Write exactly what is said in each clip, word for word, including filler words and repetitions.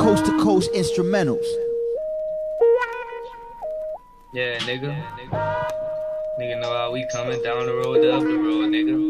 Coast to Coast Instrumentals. Yeah, nigga. Yeah, nigga. Nigga know how we coming down the road, up the road, nigga.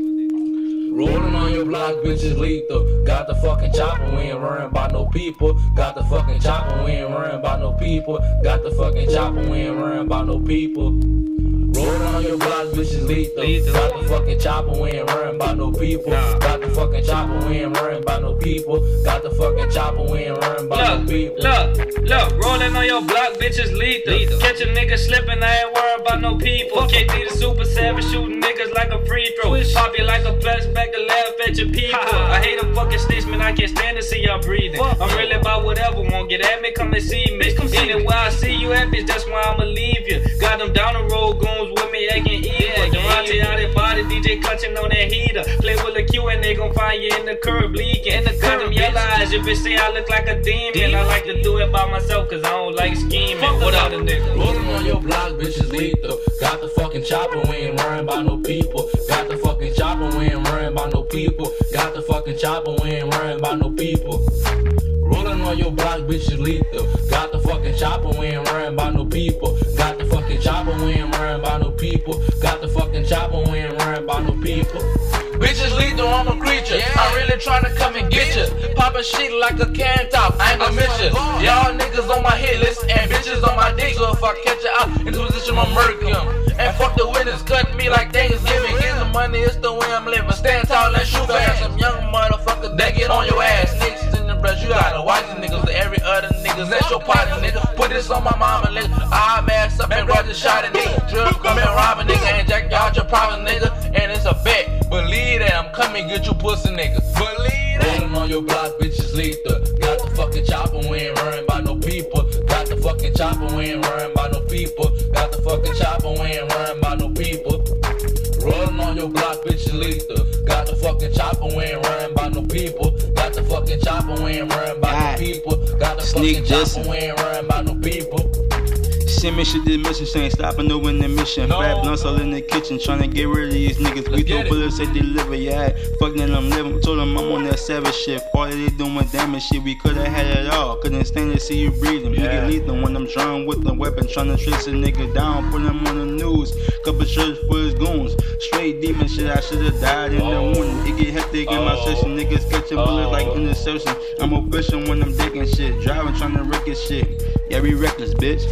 Rolling on your block, bitches lethal. Got the fucking chopper, we ain't worrying about no people. Got the fucking chopper, we ain't worrying about no people. Got the fucking chopper, we ain't worrying about no people. Rolling on your block, bitches lethal. lethal. Got the fucking chopper, we ain't worrying about no people. Nah. Got the fucking chopper, we ain't worrying about no people. Got the fucking chopper, we ain't worrying about look, no people. Look, look, rolling on your block, bitches lethal. lethal. Catch a nigga slipping, I ain't worried about no people. K D the super savage, shooting niggas like a free throw. Pop you like a plastic bag to laugh at your people. I hate a fucking snitch, man, I can't stand to see y'all breathing. I'm really about whatever, won't get at me, come and see me. Anywhere I see you at, bitch, that's why I'ma leave you. Got them down the road goons with me, acting evil. Durante out their body, D J clutching on that heater. Play with a Q and they gon' find you in the curb leaking. In the got them yellow eyes, your bitch say I look like a demon. demon. I like to do it by myself, cause I don't like scheming. Fuck what other nigga? Rolling on your block, bitches lethal. Got the fucking chopper, we ain't worrying about no people. Got the fucking chopper, we ain't worrying about no people. Got the fucking chopper, we ain't worrying about no people. Rolling on your block, bitches lethal. Got the fucking chopper, we ain't worrying about no people. Got the fucking chopper, we ain't worrying about no people. Got the fucking chopper, we ain't worrying about no people. Bitches lethal, I'm a creature. Yeah. I'm really tryna come and get ya. Poppin' shit like a can top, I ain't gonna miss ya. Y'all niggas on my hit list and bitches on my dick. So if I catch ya out in position, I'ma murk em. And fuck the witness, cutting me like Thanksgiving. Get the money, it's the way I'm living. Stand tall and shoot fast. Some young motherfuckers that get on your ass. Niggas in the brush, you gotta watch the niggas. Every other niggas, that's your partner, nigga. Put this on my mama, nigga. I'm ass up and grab the shot at nigga. Drill, come and rob a nigga and jack out your problem, nigga. And it's a bet. Believe that I'm coming get you pussy, nigga. Believe that. Rolling on your block, bitches lethal. Got the fucking chopper, we ain't worrying about no people. Got the fucking chopper, we ain't worrying about no people. Got the fucking chopper, we ain't worrying about no people. Rolling on your block, bitches lethal. Got the fucking chopper, we ain't worrying about no people. Got the fucking chopper, we ain't worrying about no people. Got the fucking chopper, we ain't worrying about no people. Send me shit this mission, she ain't stopping no in the mission. No. Fat blunts all in the kitchen, tryna get rid of these niggas. We throw bullets, they deliver, yeah. Fuck them, I'm living. Told them I'm on that savage shit. All they doing damage shit, we coulda had it all. Couldn't stand to see you breathing. Yeah. Nigga lethal when I'm drawn with the weapon, tryna trace a nigga down, put him on the news. Couple shirts for his goons. Straight demon shit, I shoulda died in oh. the wound. It get hectic oh. in my session, niggas catching oh. bullets like interception. I'm official when I'm digging shit, driving tryna wreck his shit. Yeah, we reckless, bitch.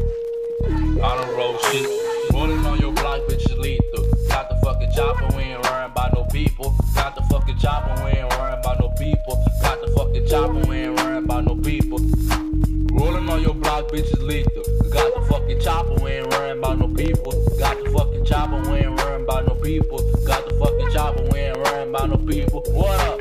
I don't roll shit. Rolling on your block, bitches lethal. Got the fucking chopper, we ain't worrying about no people. Got the fucking chopper, we ain't worrying about no people. Got the fucking chopper, we ain't worrying about no people. Rolling on your block, bitches lethal. Got the fucking chopper, we ain't worrying about no people. Got the fucking chopper, we ain't worrying about no people. Got the fucking chopper, we ain't worrying about no people. What up?